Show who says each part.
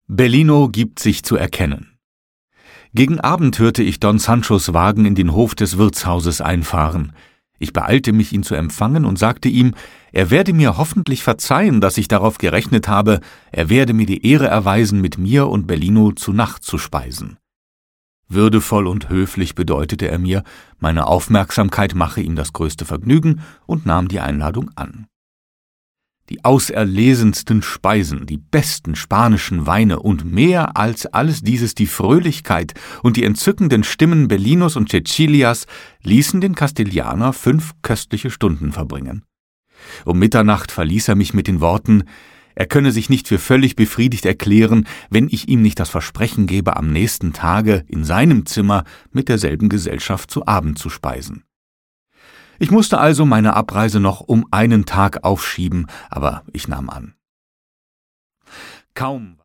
Speaker 1: Bellino gibt sich zu erkennen. Gegen Abend hörte ich Don Sanchos Wagen in den Hof des Wirtshauses einfahren. Ich beeilte mich, ihn zu empfangen und sagte ihm, er werde mir hoffentlich verzeihen, dass ich darauf gerechnet habe, er werde mir die Ehre erweisen, mit mir und Bellino zu Nacht zu speisen. Würdevoll und höflich bedeutete er mir, meine Aufmerksamkeit mache ihm das größte Vergnügen und nahm die Einladung an. Die auserlesensten Speisen, die besten spanischen Weine und mehr als alles dieses die Fröhlichkeit und die entzückenden Stimmen Bellinos und Cecilias ließen den Kastilianer 5 köstliche Stunden verbringen. Um Mitternacht verließ er mich mit den Worten, er könne sich nicht für völlig befriedigt erklären, wenn ich ihm nicht das Versprechen gebe, am nächsten Tage in seinem Zimmer mit derselben Gesellschaft zu Abend zu speisen. Ich musste also meine Abreise noch um einen Tag aufschieben, aber ich nahm an. Kaum